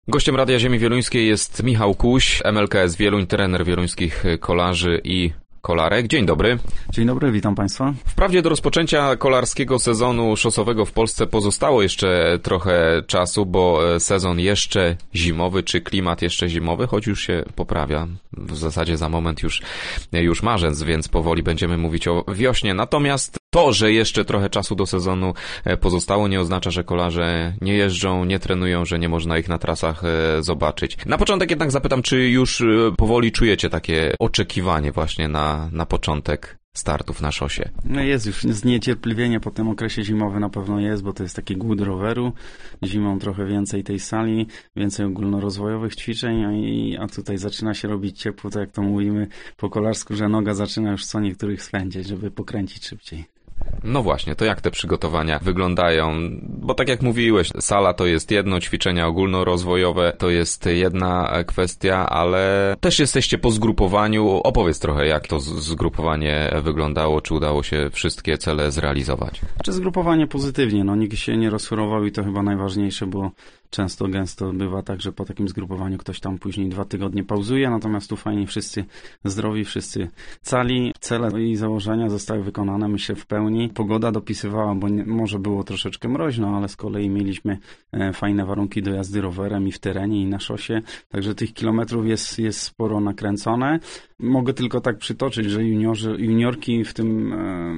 Gościem Radia Ziemi Wieluńskiej jest Michał Kuś, MLKS Wieluń, trener wieluńskich kolarzy i kolarek. Dzień dobry. Dzień dobry, witam Państwa. Wprawdzie do rozpoczęcia kolarskiego sezonu szosowego w Polsce pozostało jeszcze trochę czasu, bo sezon jeszcze zimowy, czy klimat jeszcze zimowy, choć już się poprawia. W zasadzie za moment już marzec, więc powoli będziemy mówić o wiośnie. Natomiast to, że jeszcze trochę czasu do sezonu pozostało, nie oznacza, że kolarze nie jeżdżą, nie trenują, że nie można ich na trasach zobaczyć. Na początek jednak zapytam, czy już powoli czujecie takie oczekiwanie właśnie na początek startów na szosie? No jest już zniecierpliwienie po tym okresie zimowym na pewno jest, bo to jest taki głód roweru. Zimą trochę więcej tej sali, więcej ogólnorozwojowych ćwiczeń, a tutaj zaczyna się robić ciepło, tak jak to mówimy po kolarsku, że noga zaczyna już co niektórych swędzić, żeby pokręcić szybciej. No właśnie, to jak te przygotowania wyglądają? Bo tak jak mówiłeś, sala to jest jedno, ćwiczenia ogólnorozwojowe to jest jedna kwestia, ale też jesteście po zgrupowaniu. Opowiedz trochę, jak to zgrupowanie wyglądało, czy udało się wszystkie cele zrealizować? Czy zgrupowanie pozytywnie, nikt się nie rozchorował i to chyba najważniejsze, bo gęsto bywa tak, że po takim zgrupowaniu ktoś tam później 2 tygodnie pauzuje, natomiast tu fajnie wszyscy zdrowi, wszyscy cali. Cele i założenia zostały wykonane, myślę, w pełni. Pogoda dopisywała, bo może było troszeczkę mroźno, ale z kolei mieliśmy fajne warunki do jazdy rowerem i w terenie, i na szosie, także tych kilometrów jest sporo nakręcone. Mogę tylko tak przytoczyć, że juniorki w tym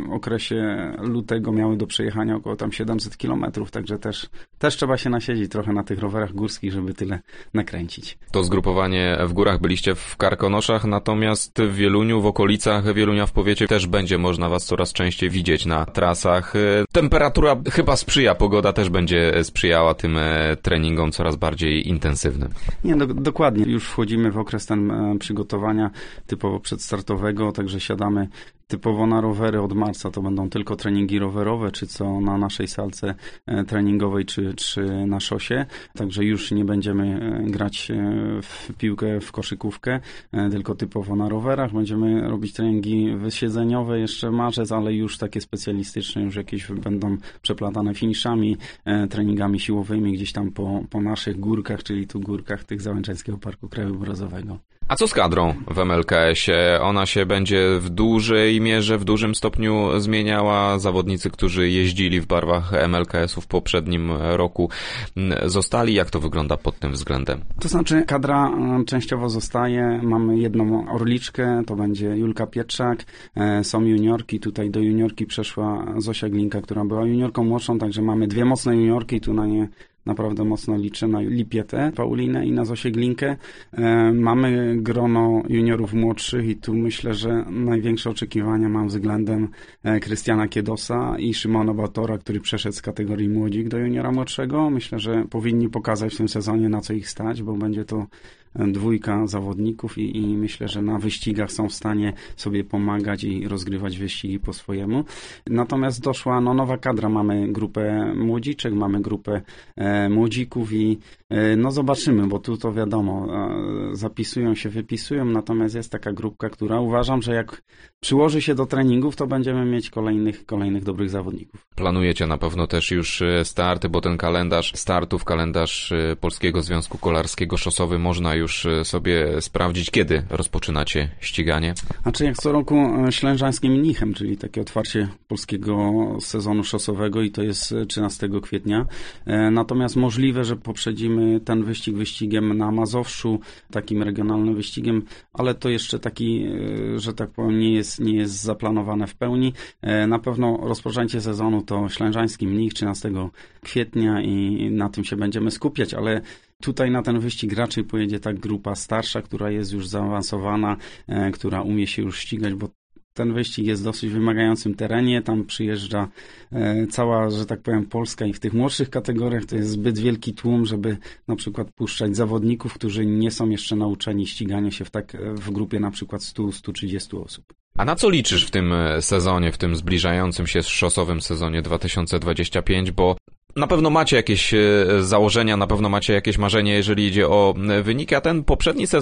okresie lutego miały do przejechania około tam 700 kilometrów, także też trzeba się nasiedzieć trochę na tych rowerach górskich, żeby tyle nakręcić. To zgrupowanie w górach byliście w Karkonoszach, natomiast w Wieluniu, w okolicach Wielunia w powiecie też będzie można was coraz częściej widzieć na trasach. Temperatura chyba sprzyja, pogoda też będzie sprzyjała tym treningom coraz bardziej intensywnym. Nie, dokładnie. Już wchodzimy w okres ten przygotowania typowo przedstartowego, także siadamy typowo na rowery od marca. To będą tylko treningi rowerowe, czy co na naszej salce treningowej, czy na szosie. Także już nie będziemy grać w piłkę, w koszykówkę, tylko typowo na rowerach. Będziemy robić treningi wysiedzeniowe jeszcze marzec, ale już takie specjalistyczne, już jakieś będą przeplatane finiszami, treningami siłowymi gdzieś tam po naszych górkach, czyli tu górkach tych Załęczańskiego Parku Krajobrazowego. A co z kadrą w MLKS-ie? Ona się będzie w dużej mierze, w dużym stopniu zmieniała. Zawodnicy, którzy jeździli w barwach MLKS-u w poprzednim roku, zostali. Jak to wygląda pod tym względem? To znaczy kadra częściowo zostaje. Mamy jedną orliczkę, to będzie Julka Pietrzak. Są juniorki. Tutaj do juniorki przeszła Zosia Glinka, która była juniorką młodszą, także mamy 2 mocne juniorki. Tu na nie naprawdę mocno liczę na Lipietę, Paulinę i na Zosię Glinkę. Mamy grono juniorów młodszych i tu myślę, że największe oczekiwania mam względem Krystiana Kiedosa i Szymona Batora, który przeszedł z kategorii młodzik do juniora młodszego. Myślę, że powinni pokazać w tym sezonie, na co ich stać, bo będzie to 2 zawodników i myślę, że na wyścigach są w stanie sobie pomagać i rozgrywać wyścigi po swojemu. Natomiast doszła nowa kadra. Mamy grupę młodziczek, mamy grupę młodzików i zobaczymy, bo tu to wiadomo, zapisują się, wypisują, natomiast jest taka grupka, która uważam, że jak przyłoży się do treningów, to będziemy mieć kolejnych dobrych zawodników. Planujecie na pewno też już starty, bo ten kalendarz startów, kalendarz Polskiego Związku Kolarskiego Szosowy można już sobie sprawdzić, kiedy rozpoczynacie ściganie? Znaczy jak co roku ślężańskim mnichem, czyli takie otwarcie polskiego sezonu szosowego i to jest 13 kwietnia. Natomiast możliwe, że poprzedzimy ten wyścig wyścigiem na Mazowszu, takim regionalnym wyścigiem, ale to jeszcze taki, że tak powiem, nie jest zaplanowane w pełni. Na pewno rozpoczęcie sezonu to ślężański mnich 13 kwietnia i na tym się będziemy skupiać, ale tutaj na ten wyścig raczej pojedzie ta grupa starsza, która jest już zaawansowana, która umie się już ścigać, bo ten wyścig jest w dosyć wymagającym terenie, tam przyjeżdża cała, że tak powiem, Polska i w tych młodszych kategoriach to jest zbyt wielki tłum, żeby na przykład puszczać zawodników, którzy nie są jeszcze nauczeni ścigania się w grupie na przykład 100-130 osób. A na co liczysz w tym sezonie, w tym zbliżającym się szosowym sezonie 2025, bo na pewno macie jakieś założenia, na pewno macie jakieś marzenie, jeżeli idzie o wyniki, a ten poprzedni sezon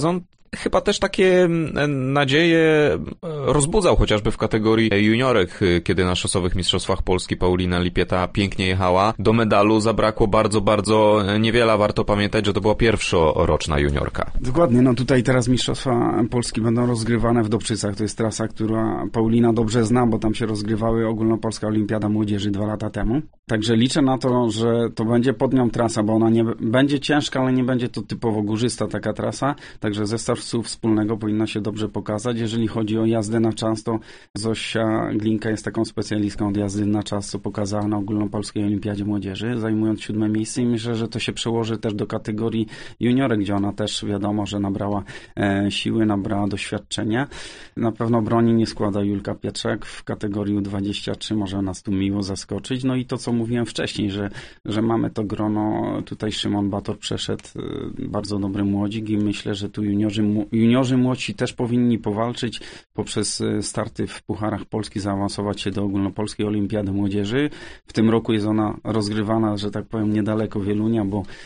chyba też takie nadzieje rozbudzał chociażby w kategorii juniorek, kiedy na szosowych mistrzostwach Polski Paulina Lipieta pięknie jechała. Do medalu zabrakło bardzo, bardzo niewiele. Warto pamiętać, że to była pierwszoroczna juniorka. Dokładnie, no tutaj teraz mistrzostwa Polski będą rozgrywane w Dobczycach. To jest trasa, która Paulina dobrze zna, bo tam się rozgrywały ogólnopolska olimpiada młodzieży 2 lata temu. Także liczę na to, że to będzie pod nią trasa, bo ona nie będzie ciężka, ale nie będzie to typowo górzysta taka trasa. Także zestaw SUV wspólnego powinna się dobrze pokazać. Jeżeli chodzi o jazdę na czas, to Zosia Glinka jest taką specjalistką od jazdy na czas, co pokazała na ogólnopolskiej olimpiadzie młodzieży, zajmując 7 miejsce i myślę, że to się przełoży też do kategorii juniorek, gdzie ona też wiadomo, że nabrała siły, nabrała doświadczenia. Na pewno broni nie składa Julka Pietrzak. W kategorii U23 może nas tu miło zaskoczyć. No i to, co mówiłem wcześniej, że mamy to grono, tutaj Szymon Bator przeszedł bardzo dobry młodzik i myślę, że tu juniorzy młodsi też powinni powalczyć poprzez starty w Pucharach Polski, zaawansować się do ogólnopolskiej olimpiady młodzieży. W tym roku jest ona rozgrywana, że tak powiem, niedaleko Wielunia,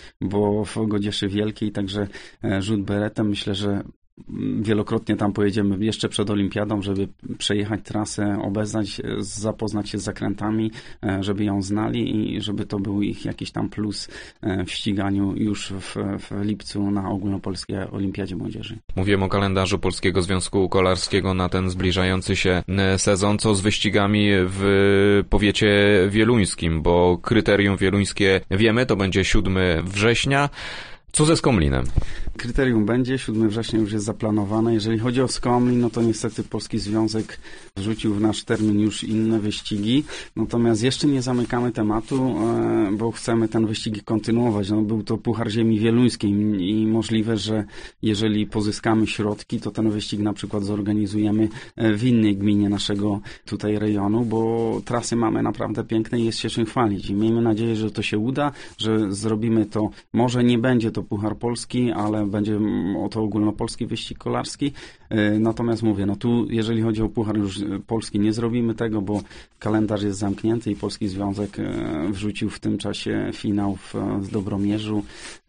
bo w Godzieszy Wielkiej, także rzut beretem. Myślę, że wielokrotnie tam pojedziemy jeszcze przed olimpiadą, żeby przejechać trasę, obeznać, zapoznać się z zakrętami, żeby ją znali i żeby to był ich jakiś tam plus w ściganiu już w lipcu na ogólnopolskiej olimpiadzie młodzieży. Mówiłem o kalendarzu Polskiego Związku Kolarskiego na ten zbliżający się sezon. Co z wyścigami w powiecie wieluńskim, bo kryterium wieluńskie wiemy, to będzie 7 września. Co ze Skomlinem? Kryterium będzie, 7 września już jest zaplanowane. Jeżeli chodzi o Skomlin, no to niestety Polski Związek wrzucił w nasz termin już inne wyścigi. Natomiast jeszcze nie zamykamy tematu, bo chcemy ten wyścig kontynuować. No, był to Puchar Ziemi Wieluńskiej i możliwe, że jeżeli pozyskamy środki, to ten wyścig na przykład zorganizujemy w innej gminie naszego tutaj rejonu, bo trasy mamy naprawdę piękne i jest się czym chwalić. I miejmy nadzieję, że to się uda, że zrobimy to. Może nie będzie to Puchar Polski, ale będzie to ogólnopolski wyścig kolarski. Natomiast mówię, no tu jeżeli chodzi o Puchar już Polski nie zrobimy tego, bo kalendarz jest zamknięty i Polski Związek wrzucił w tym czasie finał w Dobromierzu.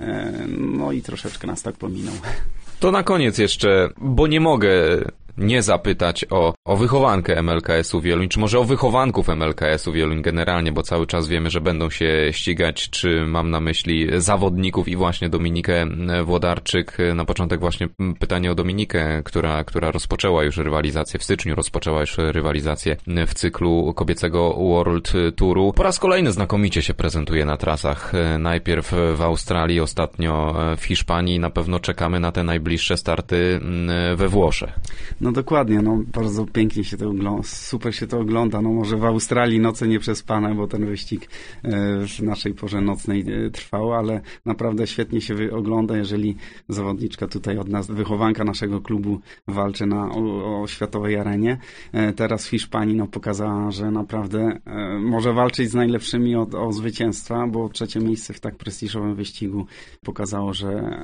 No i troszeczkę nas tak pominął. To na koniec jeszcze, bo nie mogę nie zapytać o wychowankę MLKS-u Wieluń, czy może o wychowanków MLKS-u Wieluń generalnie, bo cały czas wiemy, że będą się ścigać, czy mam na myśli zawodników i właśnie Dominikę Włodarczyk. Na początek właśnie pytanie o Dominikę, która rozpoczęła już rywalizację w styczniu, rozpoczęła już rywalizację w cyklu kobiecego World Touru. Po raz kolejny znakomicie się prezentuje na trasach. Najpierw w Australii, ostatnio w Hiszpanii. Na pewno czekamy na te najbliższe starty we Włoszech. No dokładnie, no bardzo pięknie się to ogląda, super się to ogląda. No może w Australii noce nieprzespane, bo ten wyścig w naszej porze nocnej trwał, ale naprawdę świetnie się ogląda, jeżeli zawodniczka tutaj od nas, wychowanka naszego klubu walczy o światowej arenie. Teraz w Hiszpanii no pokazała, że naprawdę może walczyć z najlepszymi o zwycięstwa, bo 3. miejsce w tak prestiżowym wyścigu pokazało,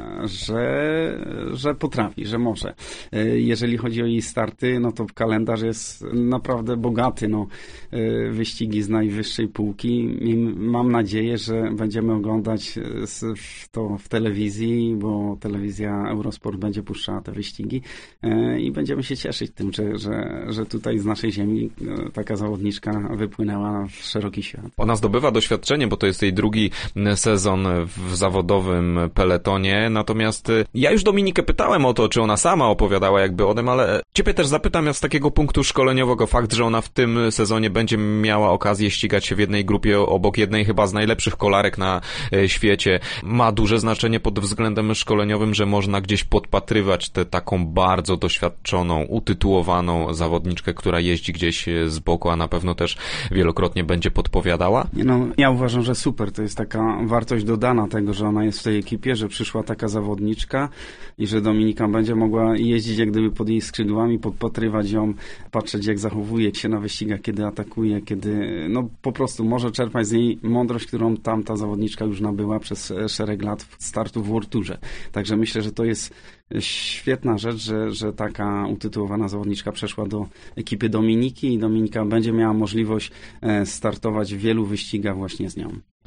że potrafi, że może. Jeżeli chodzi o jej starty, no to kalendarz jest naprawdę bogaty, no. Wyścigi z najwyższej półki. Mam nadzieję, że będziemy oglądać to w telewizji, bo telewizja Eurosport będzie puszczała te wyścigi i będziemy się cieszyć tym, że tutaj z naszej ziemi taka zawodniczka wypłynęła w szeroki świat. Ona zdobywa doświadczenie, bo to jest jej 2. sezon w zawodowym peletonie, natomiast ja już Dominikę pytałem o to, czy ona sama opowiadała jakby o tym, ale ciebie też zapytam z takiego punktu szkoleniowego. Fakt, że ona w tym sezonie będzie miała okazję ścigać się w jednej grupie obok jednej chyba z najlepszych kolarek na świecie, ma duże znaczenie pod względem szkoleniowym, że można gdzieś podpatrywać tę taką bardzo doświadczoną, utytułowaną zawodniczkę, która jeździ gdzieś z boku, a na pewno też wielokrotnie będzie podpowiadała? No, ja uważam, że super. To jest taka wartość dodana tego, że ona jest w tej ekipie, że przyszła taka zawodniczka i że Dominika będzie mogła jeździć jak gdyby pod jej skrzydłami, podpatrywać ją, patrzeć jak zachowuje się na wyścigach, kiedy atakuje, kiedy no po prostu może czerpać z niej mądrość, którą tamta zawodniczka już nabyła przez szereg lat startu w World Tourze. Także myślę, że to jest świetna rzecz, że taka utytułowana zawodniczka przeszła do ekipy Dominiki i Dominika będzie miała możliwość startować w wielu wyścigach właśnie z nią.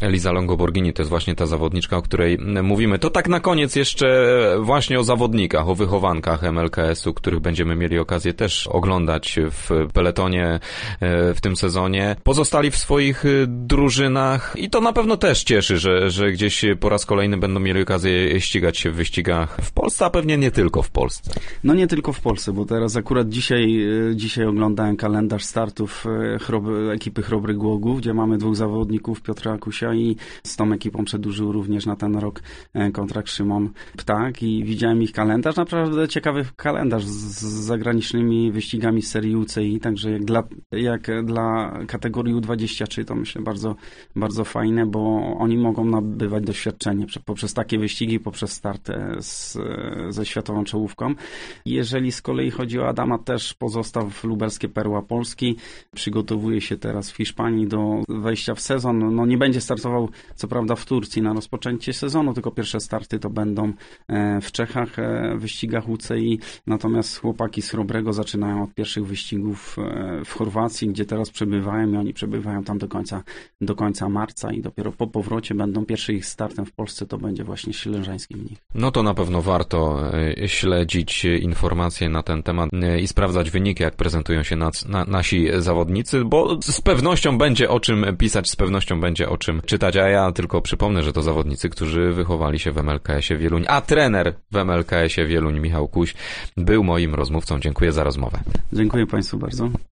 Elisa Longoborghini to jest właśnie ta zawodniczka, o której mówimy. To tak na koniec jeszcze właśnie o zawodnikach, o wychowankach MLKS-u, których będziemy mieli okazję też oglądać w peletonie w tym sezonie. Pozostali w swoich drużynach i to na pewno też cieszy, że gdzieś po raz kolejny będą mieli okazję ścigać się w wyścigach w Polsce, a pewnie nie tylko w Polsce. No nie tylko w Polsce, bo teraz akurat dzisiaj oglądałem kalendarz startów ekipy Chrobry Głogów, gdzie mamy 2 zawodników, Piotra Akusia, i z tą ekipą przedłużył również na ten rok kontrakt Szymon Ptak i widziałem ich kalendarz, naprawdę ciekawy kalendarz z zagranicznymi wyścigami z serii UCI, także jak dla kategorii U23 to myślę bardzo, bardzo fajne, bo oni mogą nabywać doświadczenie poprzez takie wyścigi, poprzez start ze światową czołówką. Jeżeli z kolei chodzi o Adama, też pozostał w Lubelskie Perła Polski, przygotowuje się teraz w Hiszpanii do wejścia w sezon. No nie będzie startował co prawda w Turcji na rozpoczęcie sezonu, tylko pierwsze starty to będą w Czechach, w wyścigach UCI, natomiast chłopaki z Chrobrego zaczynają od pierwszych wyścigów w Chorwacji, gdzie teraz przebywają i oni przebywają tam do końca marca i dopiero po powrocie będą pierwszy ich startem w Polsce, to będzie właśnie Ślężański Mnich. No to na pewno warto śledzić informacje na ten temat i sprawdzać wyniki, jak prezentują się nasi zawodnicy, bo z pewnością będzie o czym pisać, z pewnością będzie o czym czytać, a ja tylko przypomnę, że to zawodnicy, którzy wychowali się w MLKS-ie Wieluń, a trener w MLKS-ie Wieluń Michał Kuś był moim rozmówcą. Dziękuję za rozmowę. Dziękuję Państwu bardzo.